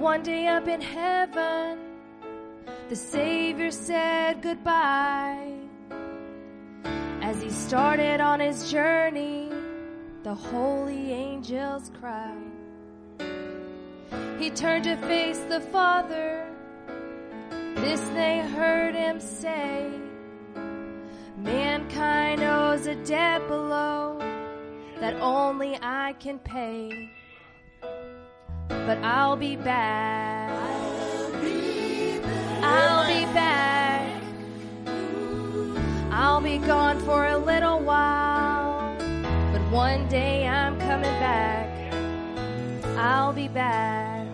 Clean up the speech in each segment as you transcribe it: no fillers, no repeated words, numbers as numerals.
one day up in heaven, the Savior said goodbye. As he started on his journey, the holy angels cried. He turned to face the Father. This they heard him say, mankind owes a debt below that only I can pay. But I'll be back. I'll be back. I'll be gone for a little while, but one day I'm coming back. I'll be back.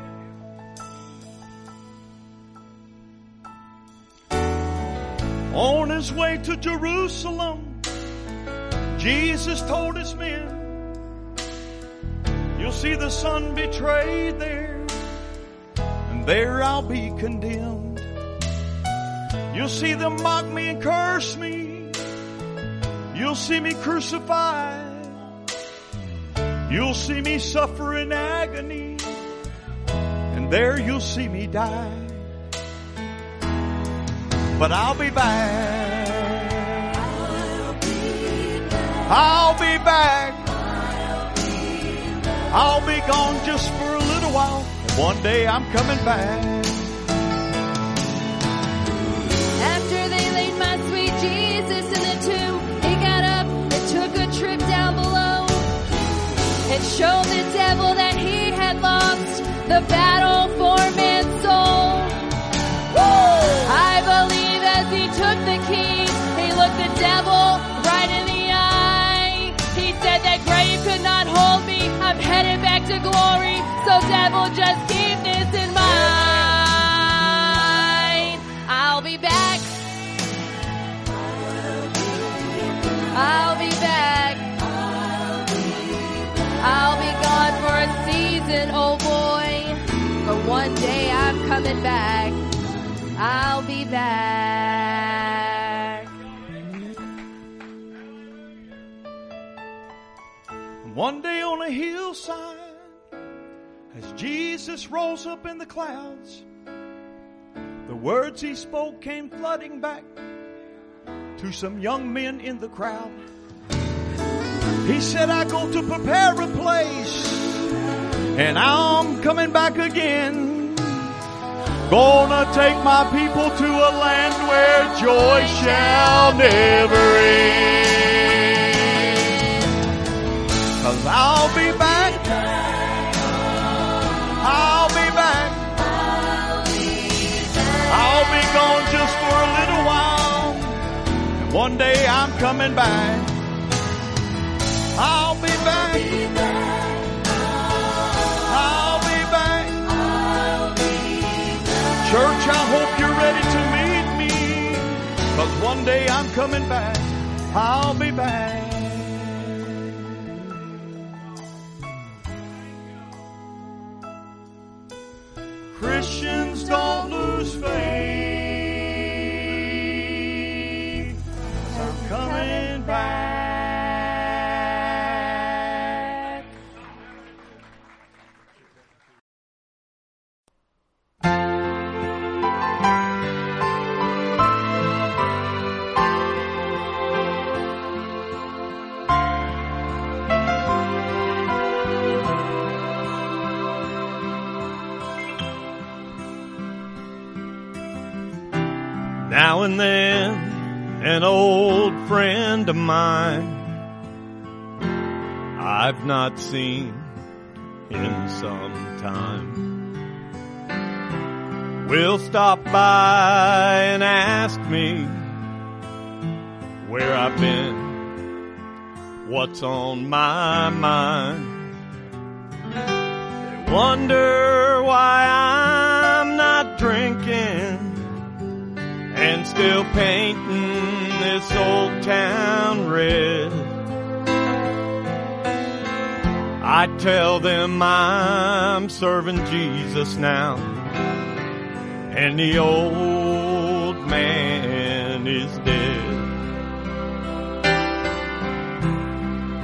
On his way to Jerusalem, Jesus told his men, you'll see the Son betrayed there, and there I'll be condemned. You'll see them mock me and curse me. You'll see me crucified. You'll see me suffer in agony, and there you'll see me die. But I'll be back. I'll be back. I'll be gone just for a little while, and one day I'm coming back. After they laid my sweet Jesus in the tomb, he got up and took a trip down below and showed the devil that he had lost the battle for man's soul. Woo! I believe as he took the keys, he looked the devil right in the eye. He said that grave could not hold me. I'm headed back to glory. So devil, just keep this in mind. I'll be back. I'll be back. I'll be gone for a season, oh boy. But one day I'm coming back. I'll be back. One day on a hillside, as Jesus rose up in the clouds, the words he spoke came flooding back to some young men in the crowd. He said, I go to prepare a place, and I'm coming back again. Gonna take my people to a land where joy shall never end. 'Cause I'll be back. I'll be back. I'll be gone just for a little while, and one day I'm coming back. I'll be back. I'll be back. Church, I hope you're ready to meet me, 'cause one day I'm coming back. I'll be back. Christians, don't lose faith. I'm coming back. Now and then, an old friend of mine I've not seen in some time will stop by and ask me where I've been, what's on my mind. They wonder why I'm not drinking and still painting this old town red. I tell them I'm serving Jesus now, and the old man is dead.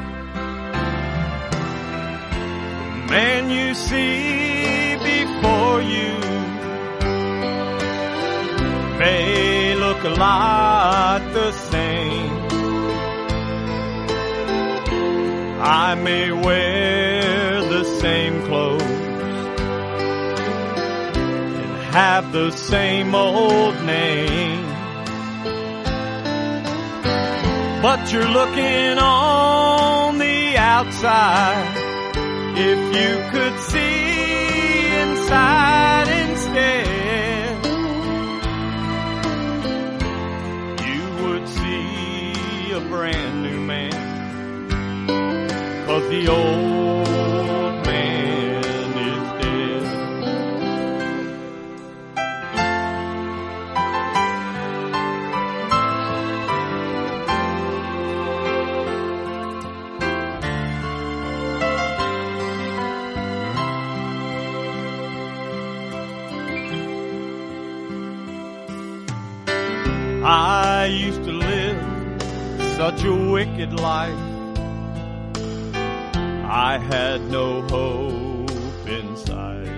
The man you see before look a lot the same. I may wear the same clothes and have the same old name, but you're looking on the outside. If you could see inside instead, you would see a brand new man, 'cause the old man is dead. I used to live such a wicked life. I had no hope inside.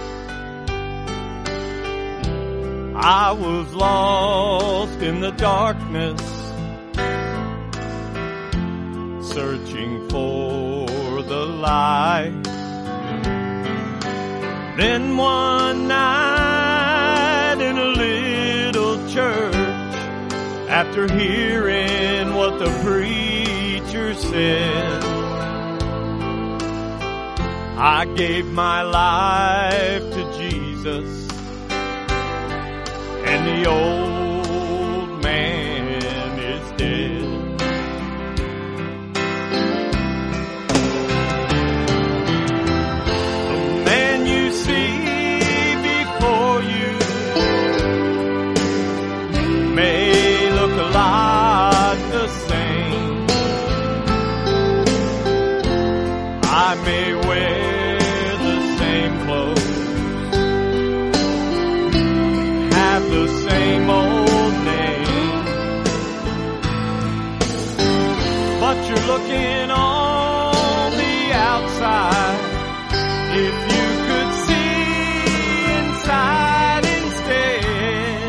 I was lost in the darkness, searching for the light. Then one night in a little church, after hearing what the preacher said, I gave my life to Jesus, and the old man is dead. The man you see before you may look a lot the same. I may wear the same clothes, have the same old name, but you're looking on the outside. If you could see inside instead,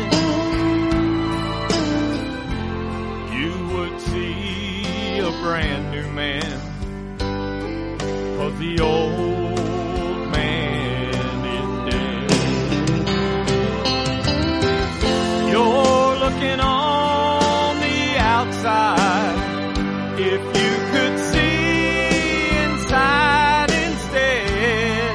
you would see a brand new man, 'cause the old man is dead. You're looking on the outside. If you could see inside instead,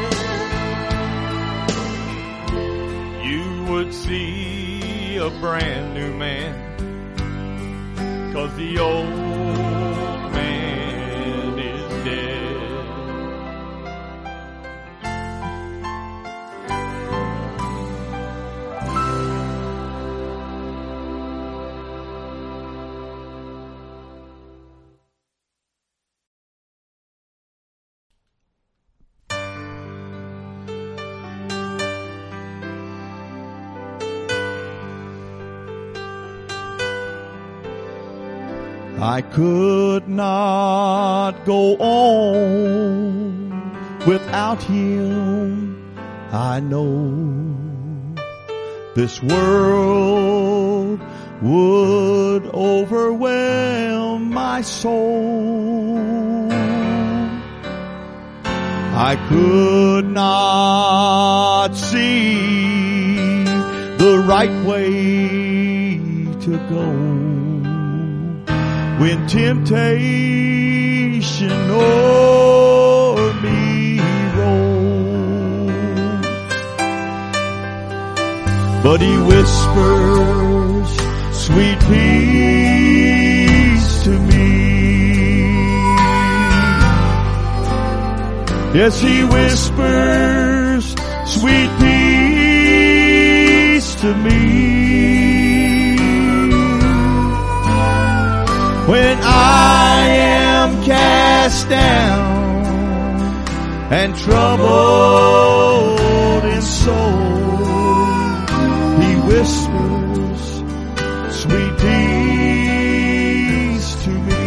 you would see a brand new man, 'cause the old man is dead. I could not go on without him. I know this world would overwhelm my soul. I could not see the right way to go when temptation o'er me rolls. But he whispers sweet peace to me. Yes, he whispers sweet peace to me. When I am cast down and troubled in soul, he whispers sweet peace to me.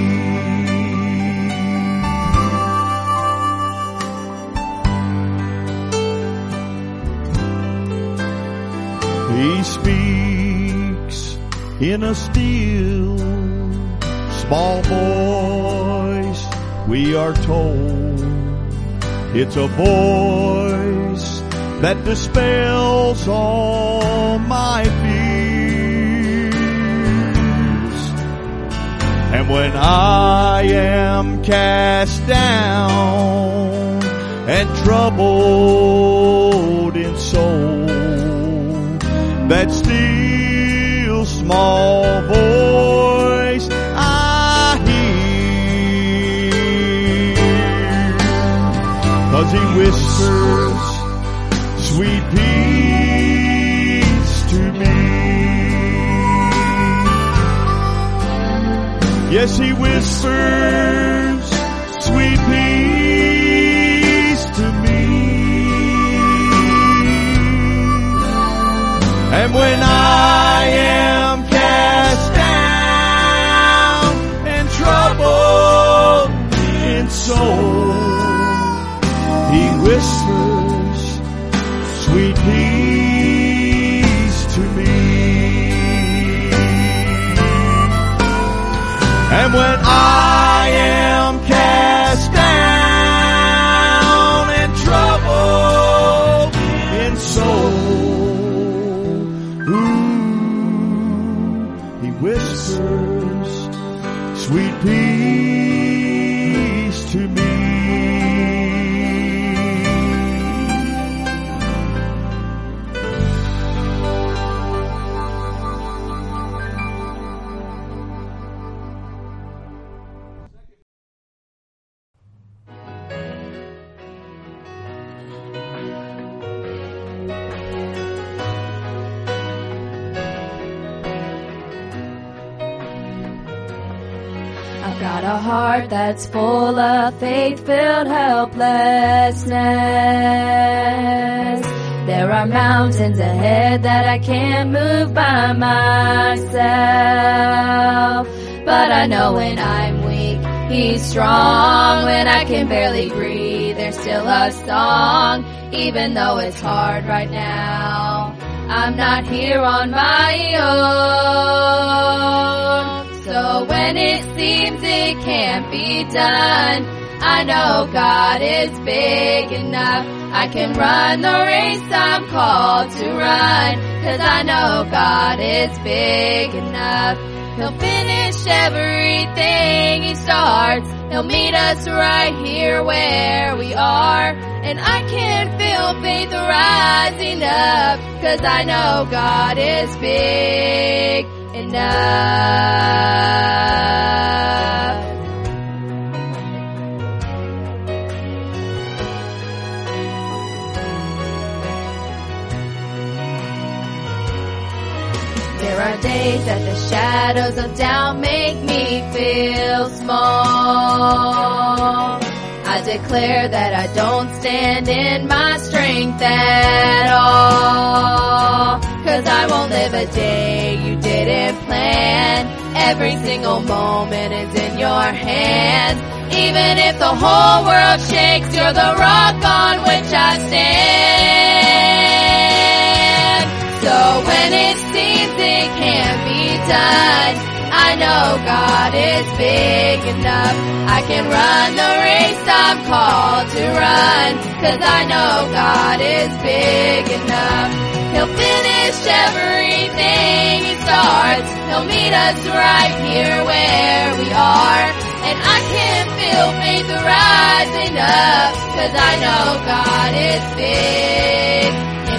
He speaks in a still small voice we are told. It's a voice that dispels all my fears. And when I am cast down and troubled in soul, that still small voice I hear, 'cause he whispers sweet peace to me. Yes, he whispers sweet peace to me. And when I am cast down and troubled in soul, he whispers sweet peace to me. And when I am cast down and troubled in soul, he whispers sweet peace to me. I've got a heart that's full of faith-filled helplessness. There are mountains ahead that I can't move by myself. But I know when I'm weak, he's strong. When I can barely breathe, there's still a song. Even though it's hard right now, I'm not here on my own. So when it seems it can't be done, I know God is big enough. I can run the race I'm called to run, 'cause I know God is big enough. He'll finish everything he starts. He'll meet us right here where we are. And I can feel faith rising up, 'cause I know God is big enough. There are days that the shadows of doubt make me feel small. I declare that I don't stand in my strength at all. 'Cause I won't live a day you didn't plan. Every single moment is in your hands. Even if the whole world shakes, you're the rock on which I stand. So when it seems it can't be done, I know God is big enough. I can run the race I'm called to run, 'cause I know God is big enough. He'll finish everything he starts. He'll meet us right here where we are. And I can feel faith rising up, 'cause I know God is big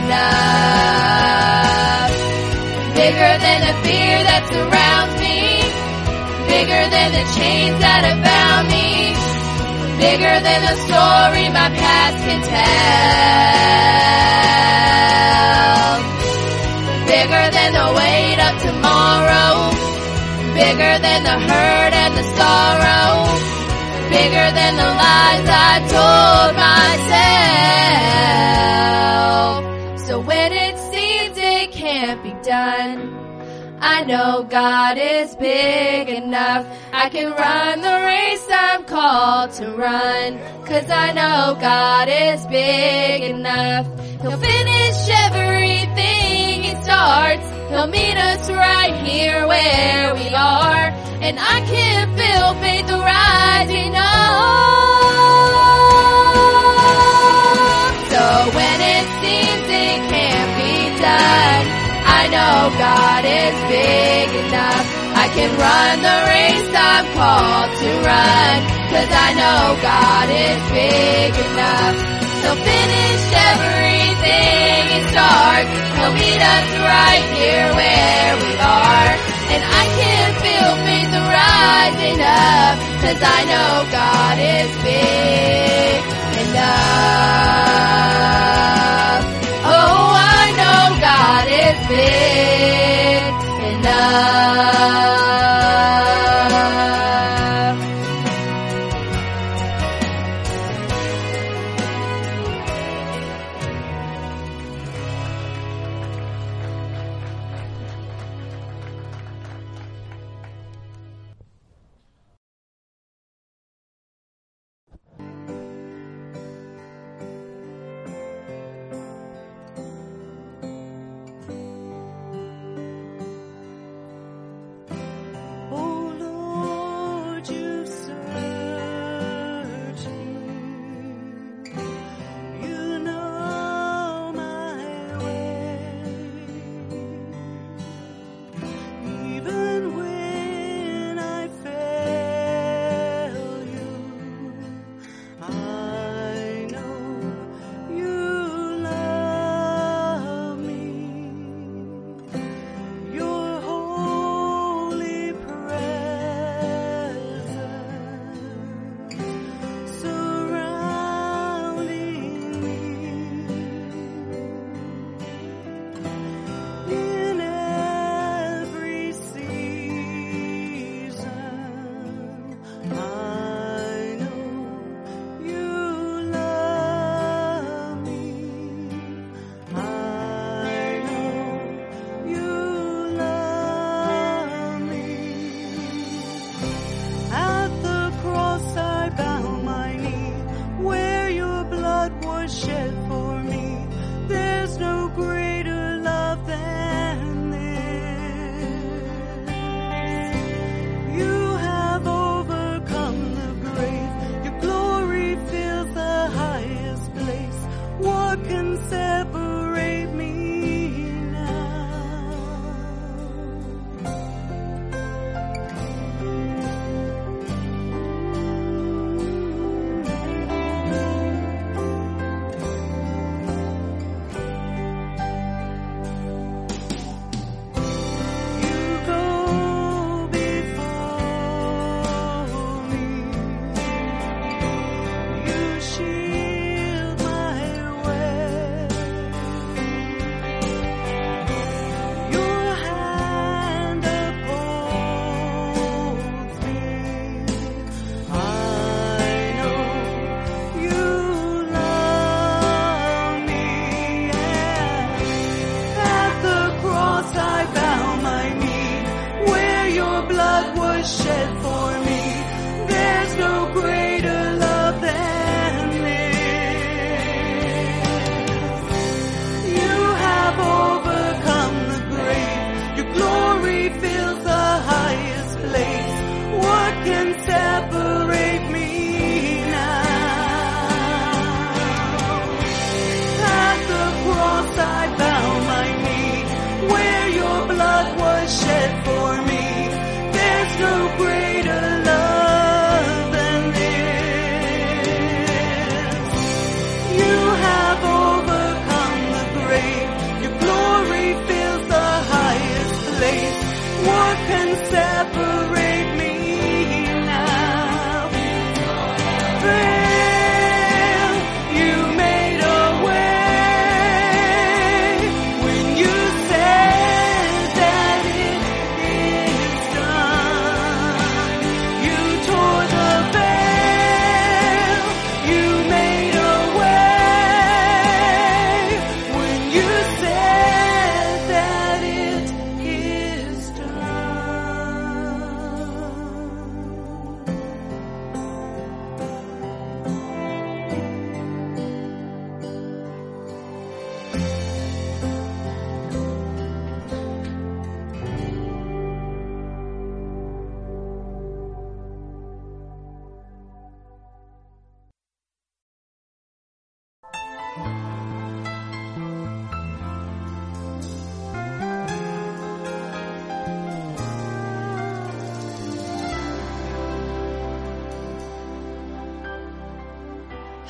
enough. Bigger than the fear that surrounds me, bigger than the chains that have bound me, bigger than the story my past can tell, bigger than the weight of tomorrow, bigger than the hurt and the sorrow, bigger than the lies I told myself. So when it seems it can't be done, I know God is big enough. I can run the race I'm called to run, 'cause I know God is big enough. He'll finish everything he starts. He'll meet us right here where we are, and I can feel faith rising up. So when it seems it can't be done, I know God is big enough. I can run the race I'm called to run, 'cause I know God is big enough. He'll finish everything He starts. He'll meet us right here where we are, and I can feel faith rising up, 'cause I know God is big enough. Oh, I know God is big enough.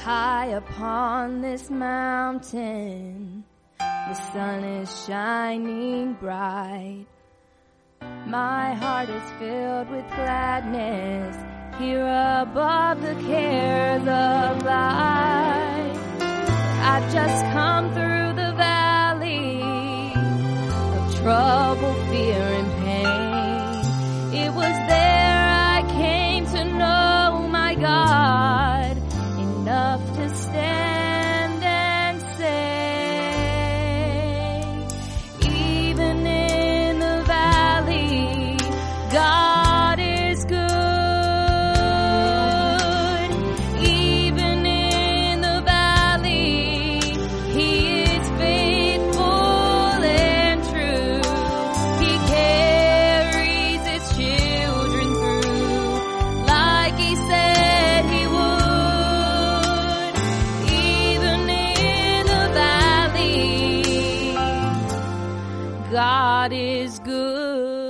high upon this mountain, the sun is shining bright. My heart is filled with gladness here above the cares of life. I've just come through the valley of trouble, fear, and pain. It was there I came to know my God, enough to stand and say, even in the valley, God is good. Even in the valley, He is faithful and true. He carries His children through like He said He would. Even in the valley, God is good.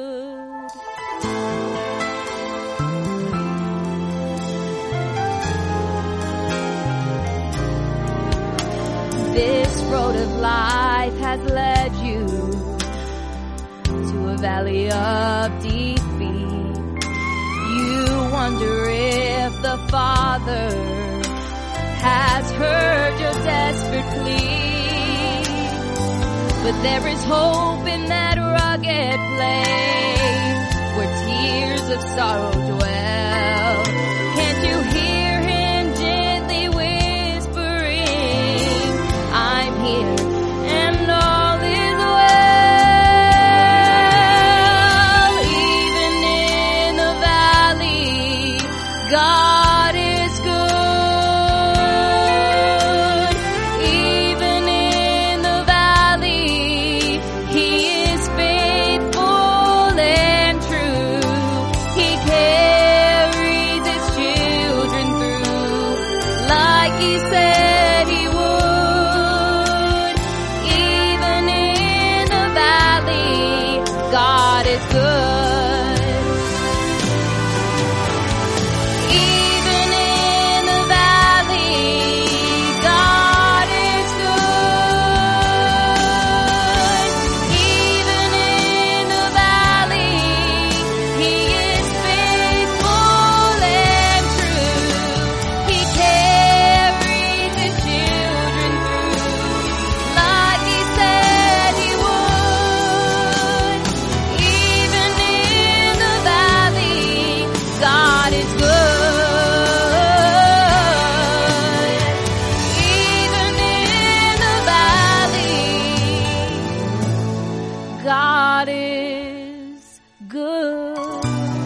This road of life has led you to a valley of defeat. You wonder if the Father has heard your desperate plea. But there is hope in that rugged place where tears of sorrow dwell. Can't you hear Him gently whispering, I'm here and all is well. Even in the valley, God is good. Even in the valley, He is faithful and true. He carries His children through like He said He would. Even in the valley, God is good. Even in the valley, God is good. Even in the valley, He is faithful and true. He carries His children through like He said He would. Even in the valley, God is good. Even in the valley, God is good.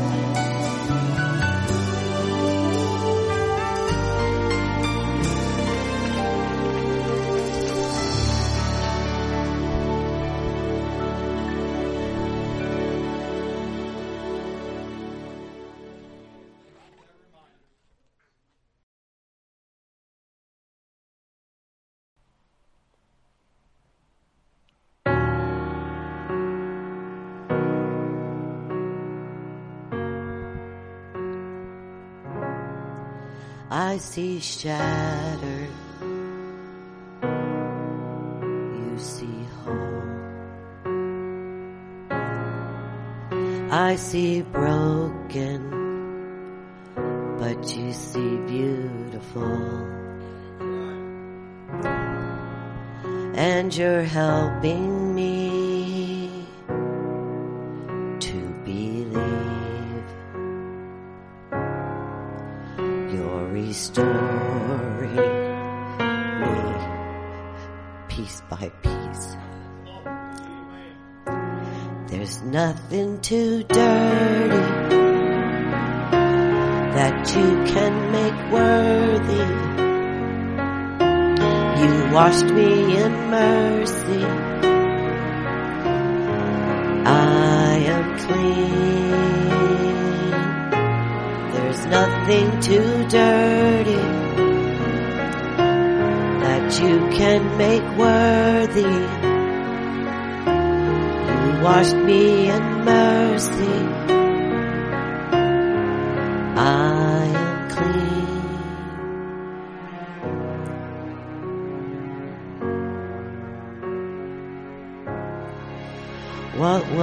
I see shattered, you see whole. I see broken, but you see beautiful. And you're helping me to believe. You're restoring me piece by piece. There's nothing too dirty that you can make worthy. You washed me in mercy. I am clean. There's nothing too dirty that you can make worthy. You washed me in mercy. I am clean.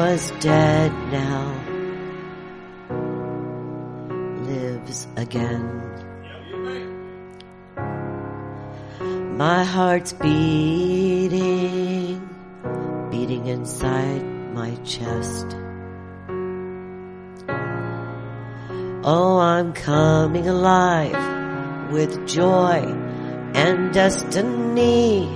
was dead now lives again. My heart's beating, beating inside my chest. Oh, I'm coming alive with joy and destiny,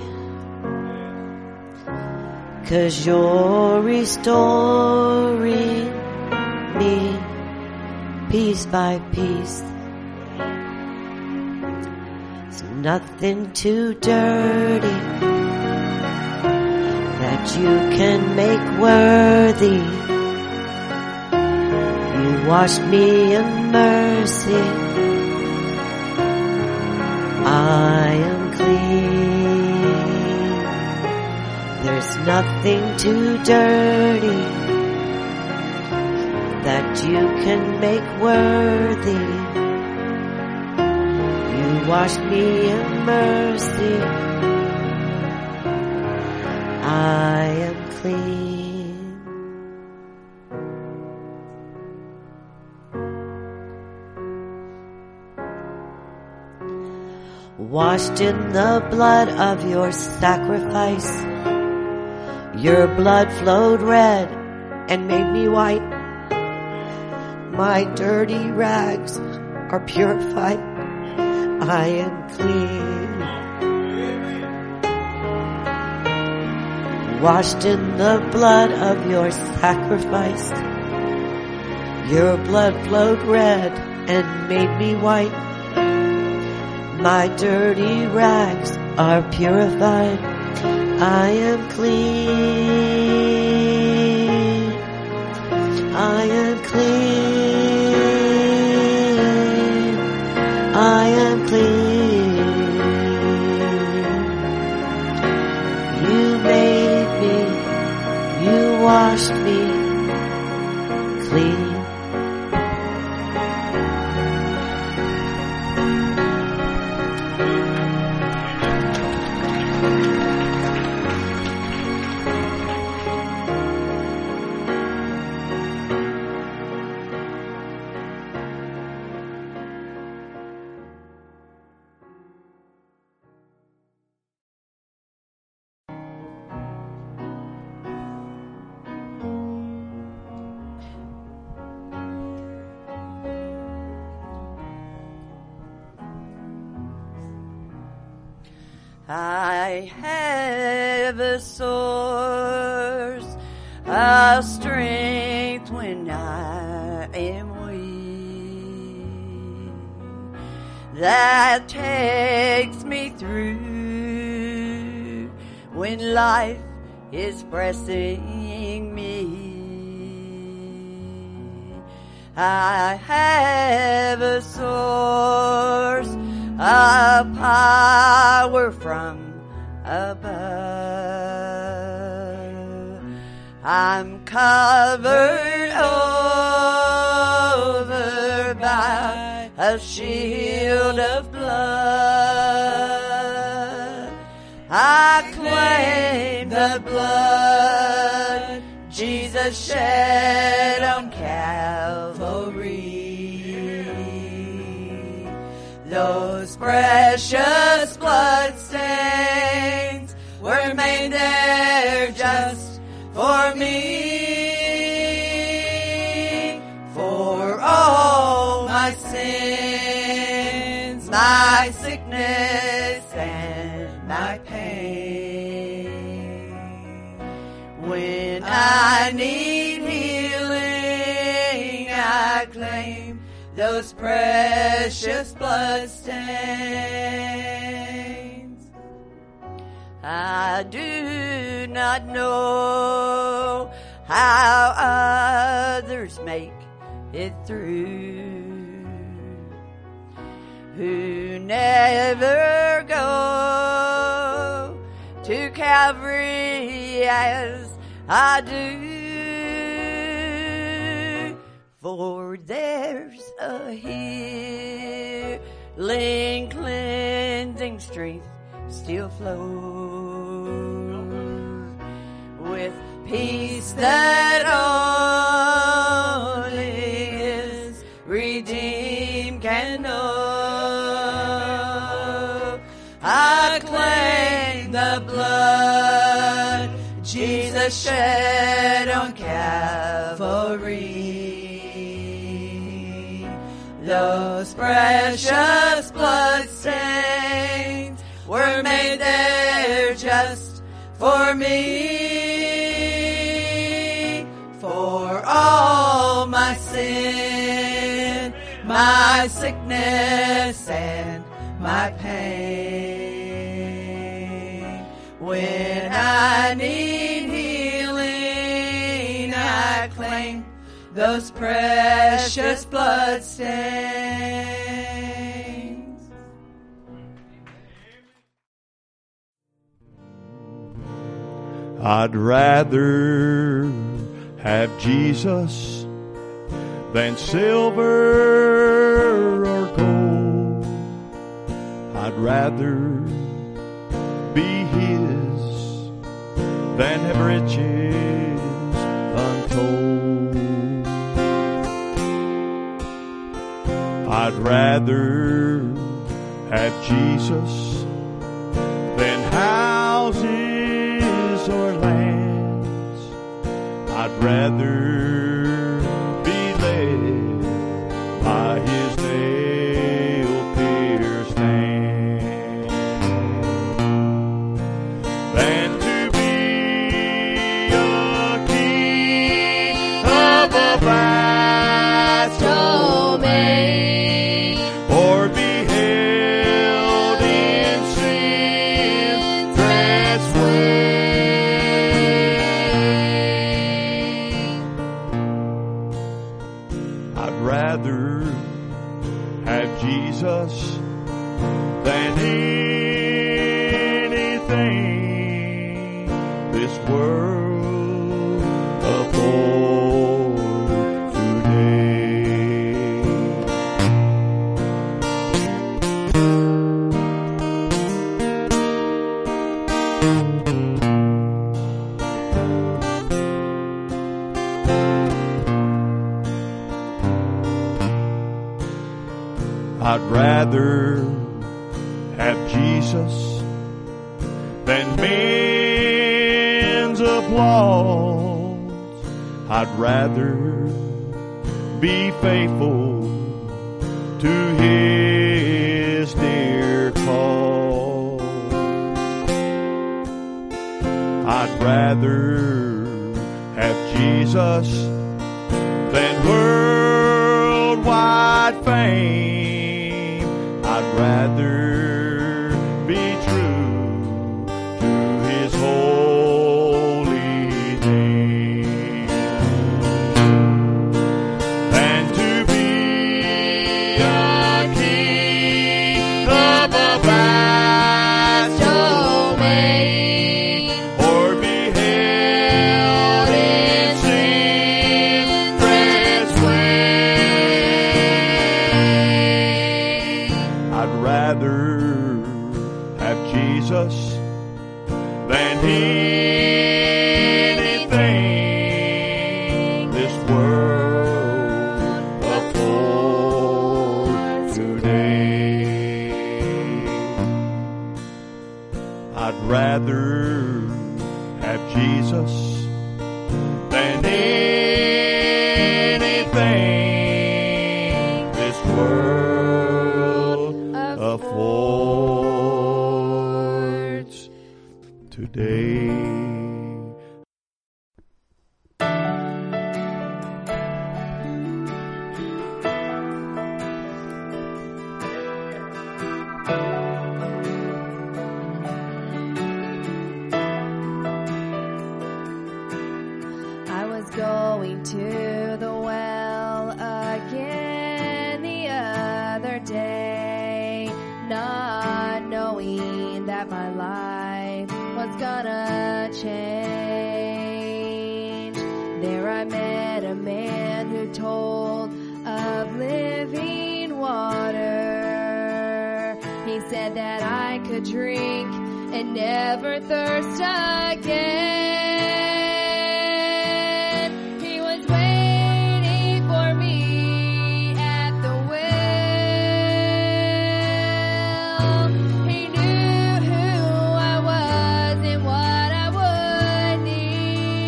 'cause you're restoring me piece by piece. It's nothing too dirty that you can make worthy. You washed me in mercy. I am clean. There's nothing too dirty that you can make worthy. You washed me in mercy. I am clean. Washed in the blood of your sacrifice. Your blood flowed red and made me white. My dirty rags are purified. I am clean. Washed in the blood of your sacrifice. Your blood flowed red and made me white. My dirty rags are purified. I am clean. I am clean. I am clean. You made me. You washed me clean. I have a source of strength when I am weak, that takes me through when life is pressing me. I have a source of power from above. I'm covered over by a shield of blood. I claim the blood Jesus shed on Calvary. Those precious blood stains were made there just for me. For all my sins, my sickness and my pain. When I need healing, I claim those precious blood stains. I do not know how others make it through, who never go to Calvary as I do. For there's a healing, cleansing strength still flows with peace that Jesus shed on Calvary. Those precious blood stains were made there just for me. For all my sin, my sickness and my pain. When I need healing, I claim those precious blood stains. I'd rather have Jesus than silver or gold. I'd rather be His than have riches untold. I'd rather have Jesus than houses or lands. I'd rather be led by His nail-pierced hand than to be a king of a vast domain, or be held in sin's dread sway. I'd rather have Jesus than anything this world affords today. I'd rather have Jesus than men's applause. I'd rather be faithful to His dear call. I'd rather have Jesus than worldwide fame. I'd rather be true to His holy name than to be a king of a vast domain, or be held in sin's dread sway. I'd rather have Jesus than anything this world affords today. I'd rather have Jesus than anything this world affords today. I was going to the well again the other day, not knowing that my life was gonna change. There I met a man who told of living water. He said that I could drink and never thirst again. He was waiting for me at the well. He knew who I was and what I would need.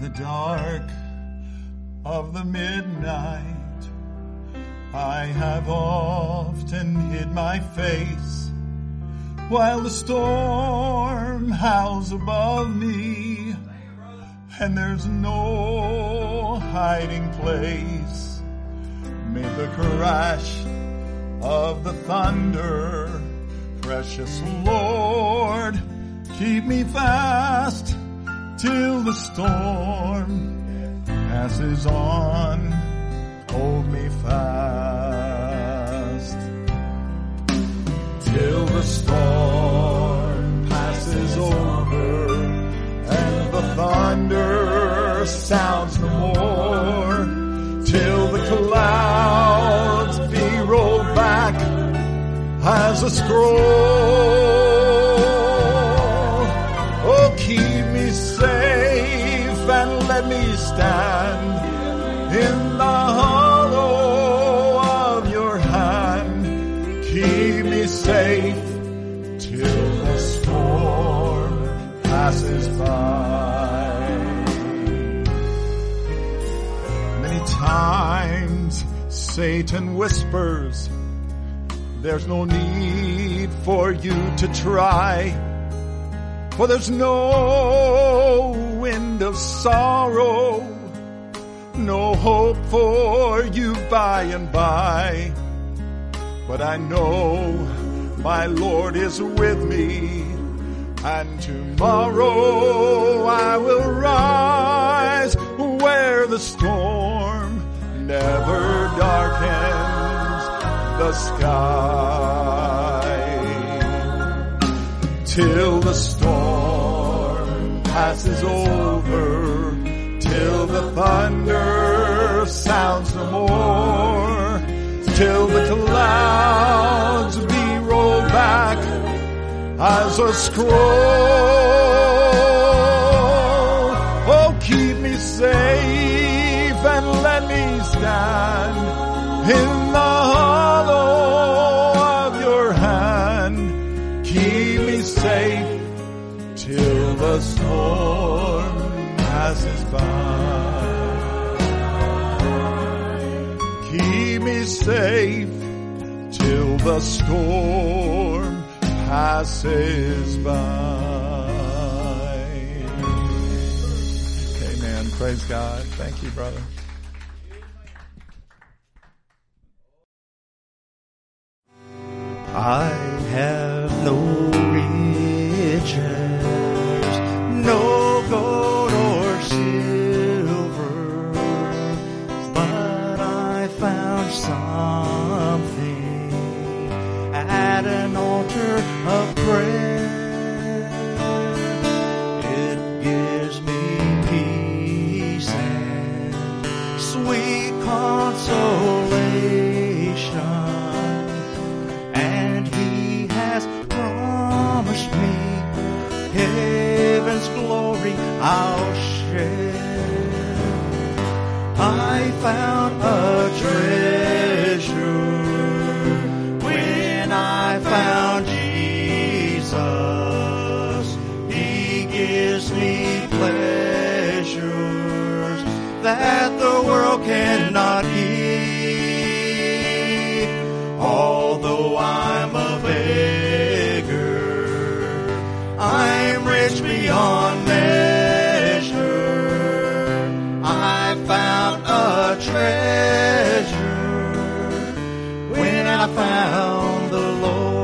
the dark of the midnight, I have often hid my face while the storm howls above me, and there's no hiding place. May the crash of the thunder, precious Lord, keep me fast till the storm passes on. Hold me fast till the storm passes over and the thunder sounds no more, till the clouds be rolled back as a scroll. Oh, keep me safe and let me stand in the hollow of your hand. Keep me safe till the storm passes by. Many times Satan whispers, there's no need for you to try, for there's no wind of sorrow, no hope for you by and by. But I know my Lord is with me, and tomorrow I will rise where the storm never darkens the sky, till the storm passes over, till the thunder sounds no more, till the clouds be rolled back as a scroll. Oh, keep me safe and let me stand in the hollow of your hand. Keep me safe till the storm passes by. Keep me safe till the storm passes by. Amen. Praise God. Thank you, brother. I have no riches, no gold or silver, but I found something at an altar of prayer. It gives me peace and sweet consolation, and He has promised me heaven's glory I'll share. I found a treasure when I found Jesus. He gives me pleasures that the world cannot give. Although I'm a beggar, I'm rich beyond measure. I found a treasure when I found the Lord.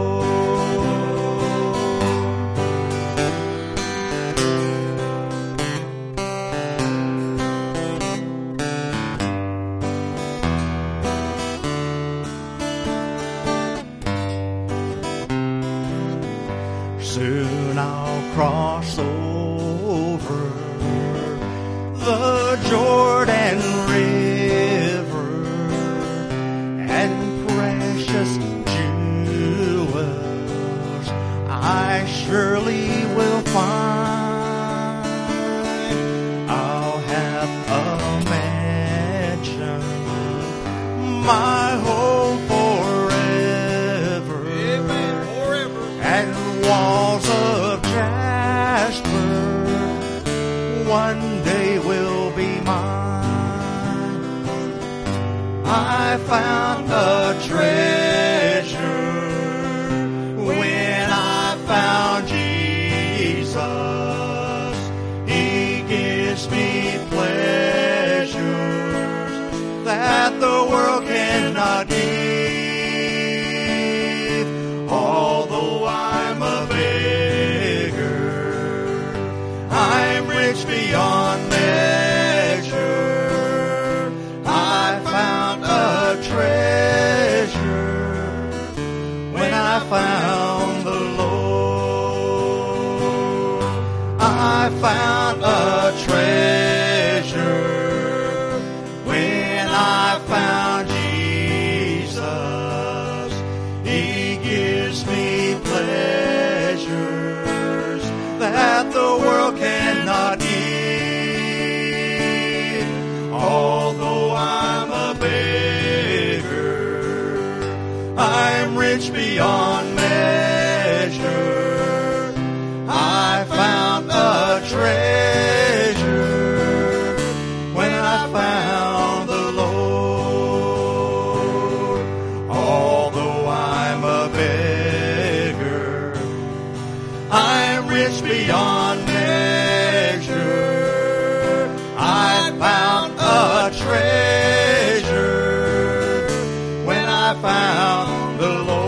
Soon I'll cross over the Jordan River, and precious jewels I surely will find. I'll have a mansion, my home forever. Amen, forever. And walls of jasper one day will I found a treasure. When I found Jesus, He gives me pleasures that the world cannot give. Although I'm a beggar, I'm rich beyond measure. I found a treasure when I found the Lord. I found a treasure when I found Jesus. He gives me pleasures that the world cannot give. Although I'm a beggar, I'm rich beyond measure. I found a treasure when I found the Lord. Although I'm a beggar, I'm rich beyond measure. I found a treasure when I found the Lord.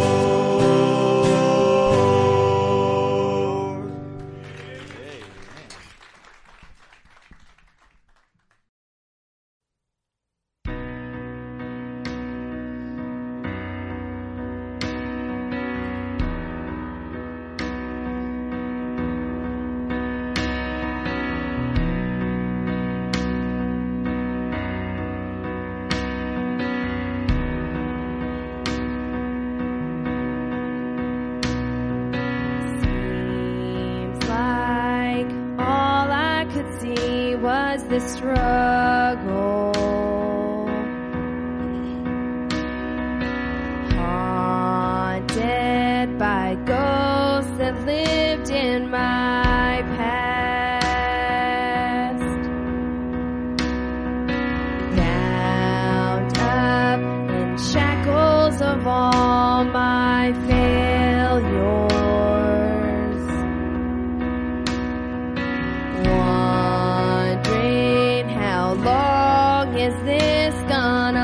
Seems like all I could see was the struggle. Haunted by ghosts that lived in my past. Bound up in shackles of all my failures. Wondering how long is this gonna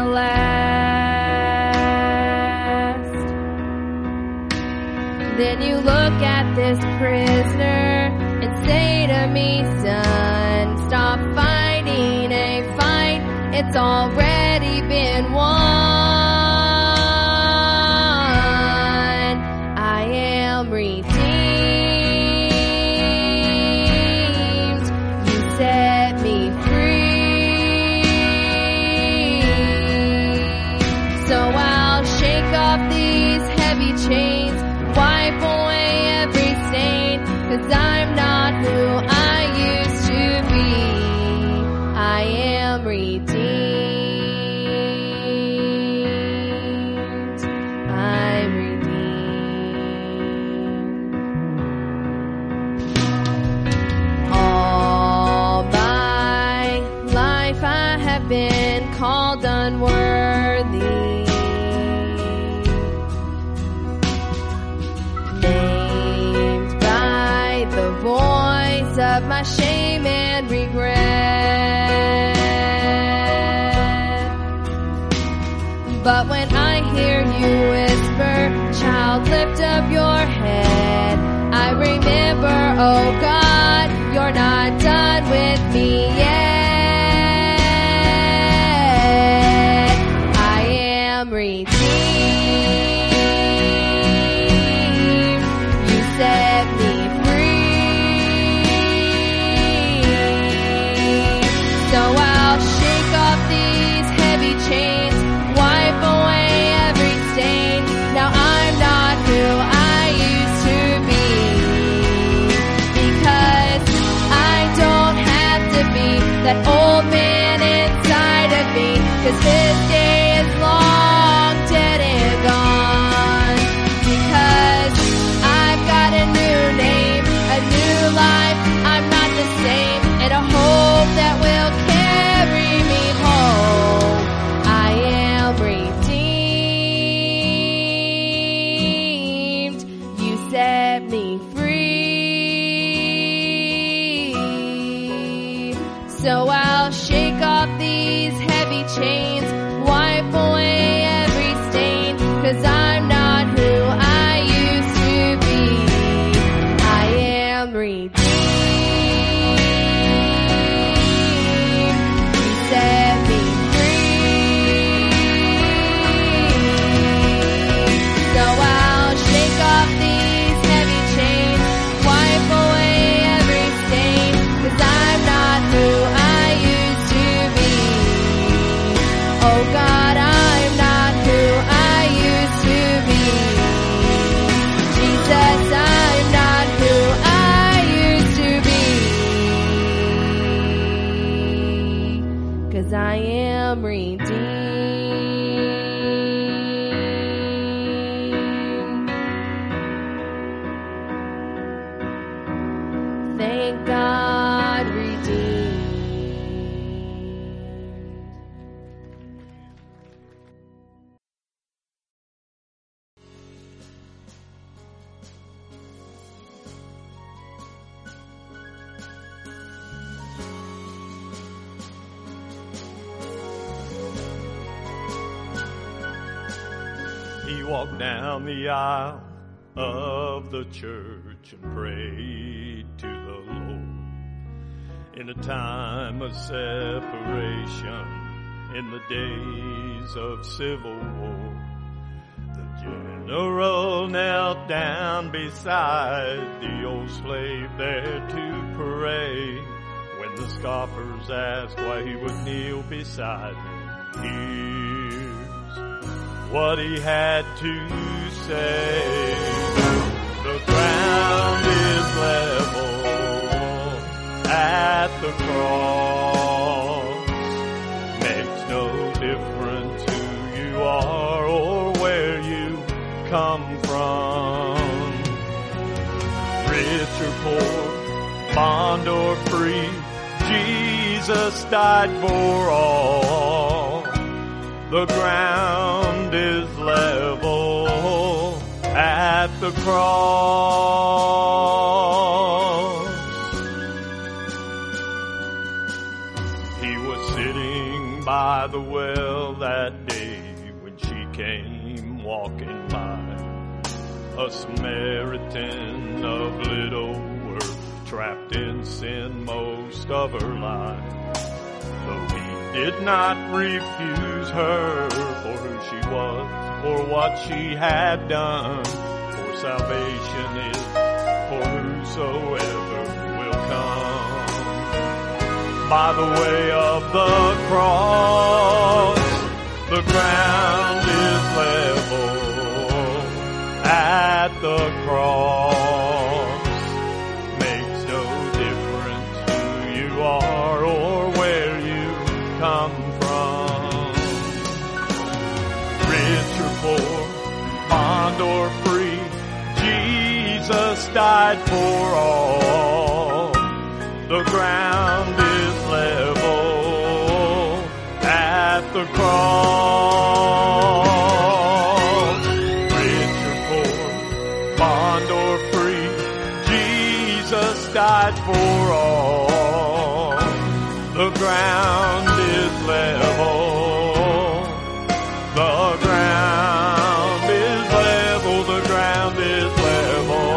last? Then you look at this prisoner and say to me, son, stop fighting a fight. It's already been won. I am redeemed. You set me free. So I'll shake off these heavy chains, wipe away every stain, 'cause I'm not who I used to be. I am redeemed. I'm redeemed. All my life I have been called unworthy, named by the voice of my shame and regret. But when I hear you whisper, child, lift up your head, I remember, oh God, you're not done with me yet. I am redeemed. You set me free. So I'll shake off these heavy chains, wipe away every stain. Now I'm not who I used to be, because I don't have to be that old man inside of me, 'cause his day is long dead and gone. Because I've got a new name, a new life, I'm not the same, and a hope that will carry me home. I am So I'll shake off these heavy chains, wipe away every stain, 'cause I'm not who I used to be. I am redeemed. He set me free. So I'll shake off these heavy chains, wipe away every stain, 'cause I'm not who I used to be. Oh God, I'm not who I used to be. Jesus, I'm not who I used to be. 'Cause I am redeemed. Thank God, redeemed. He walked down the aisle of the church and prayed to the Lord. In a time of separation, in the days of civil war, the general knelt down beside the old slave there to pray. When the scoffers asked why he would kneel beside him, here's what he had to say. The ground is level at the cross. Makes no difference who you are or where you come from. Rich or poor, bond or free, Jesus died for all. The ground is level at the cross. He was sitting by the well that day when she came walking by. A Samaritan of little worth, trapped in sin most of her life. Though he did not refuse her for who she was or what she had done, for salvation is for whosoever will come. By the way of the cross, the ground is level at the cross. Makes no difference who you are or where you come from. Rich or poor, bond or free, Jesus died for all. The ground is level at the cross. Rich or poor, bond or free, Jesus died for all. The ground is level. The ground is level. The ground is level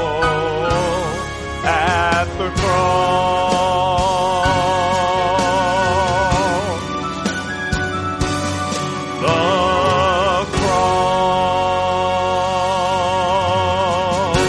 at the cross. The cross.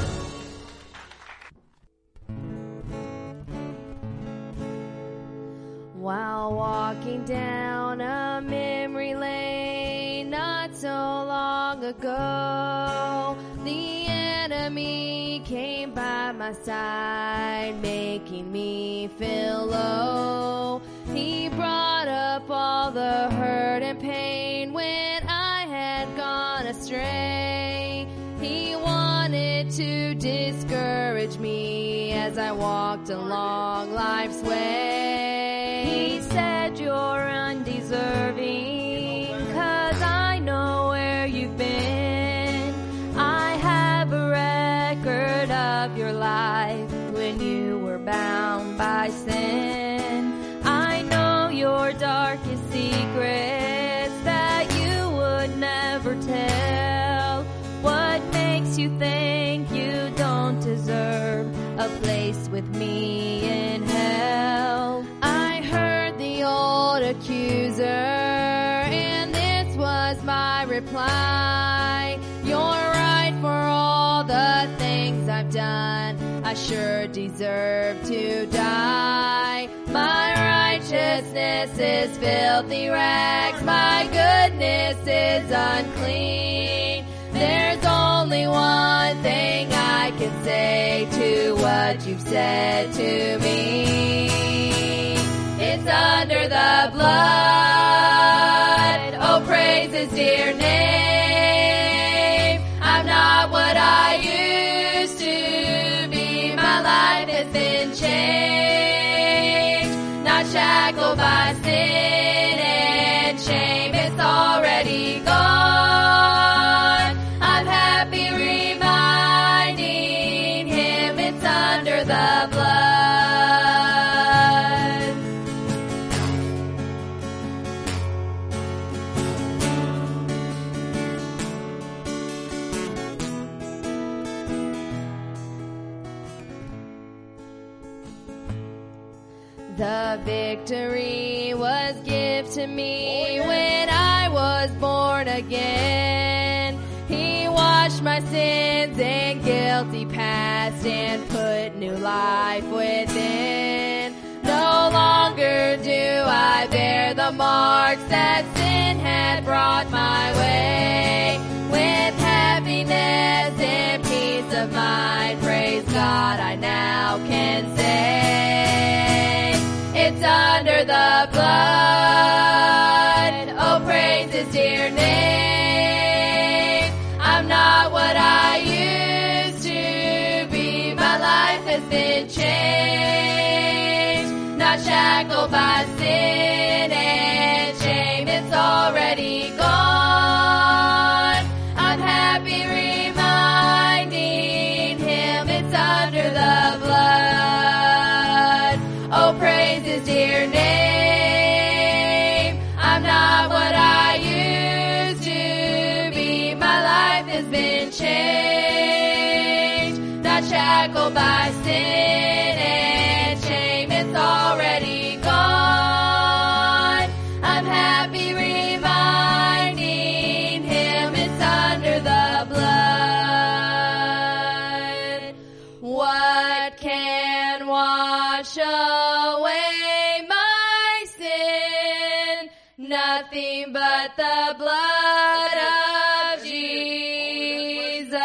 While walking down a memory lane not so long ago, the enemy came by my side, making me feel low. He brought up all the hurt and pain when I had gone astray. He wanted to discourage me as I walked along life's way. He said, "You're undeserving, 'cause I know where you've been. I have a record of your life when you were bound by sin. me in hell. I heard the old accuser, and this was my reply. You're right for all the things I've done. I sure deserve to die. My righteousness is filthy rags. My goodness is unclean. There's only one thing I can say to what you've said to me. It's under the blood. Oh, praise His dear name. I'm not what I used to be. My life has been changed. Not shackled by sin and shame. It's already gone. I'm happy reminding Him it's under the blood. The victory was given to me when I was born again. He washed my sins and guilty past and put new life within. No longer do I bear the marks that sin had brought my way. With happiness and peace of mind, praise God, I now can say, it's under the blood. Oh, praise His dear name. I'm not what I used to be. My life has been changed. Not shackled by sin and shame. It's already gone. I'm happy reminding Him it's under the blood. Oh, praise His dear name. I'm not what I used to be. My life has been changed. Not shackled by sin and shame. It's already gone. I'm happy reminding Him it's under the blood. What can wash away my sin? Nothing but the blood of Jesus.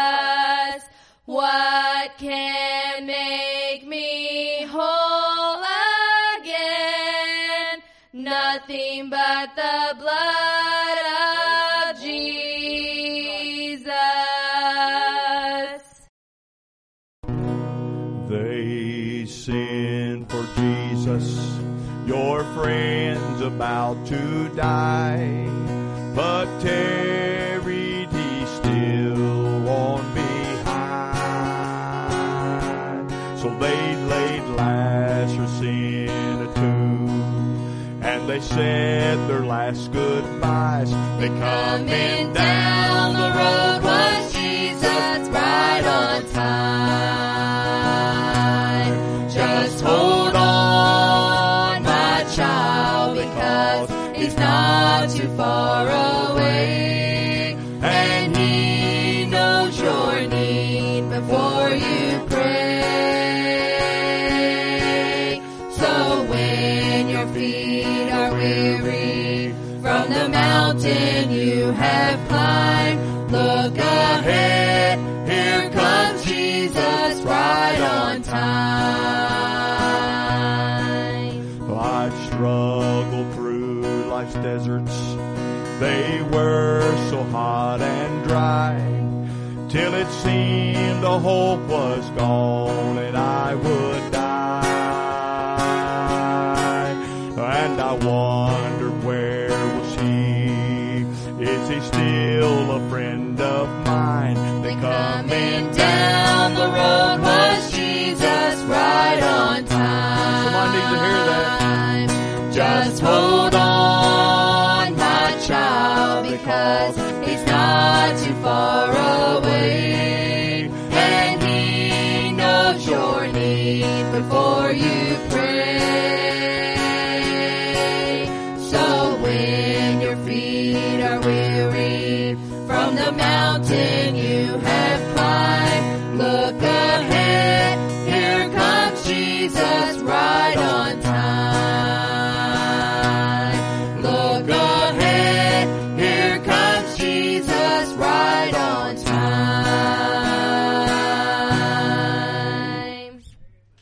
What can make me whole again? Nothing but the blood of Jesus. They send for Jesus, your friend's about to die, but tarried he still on behind. So they laid Lazarus in a tomb, and they said their last goodbyes. They coming down the road was Jesus right on time. Just hold on, my child, because He's not too far away, and He knows your need before you pray. So when your feet are weary from the mountain you have climbed, look ahead, here comes Jesus right on time. I've struggled through life's deserts, they were so hot and dry, till it seemed the hope was gone and I would die. And I wondered, where was He? Is He still a friend of mine? Then coming down the road was Jesus right on time. Someone needs to hear that. Just hold on, my child, because He's not too far away, and He knows your need before you pray. So when your feet are weary from the mountain you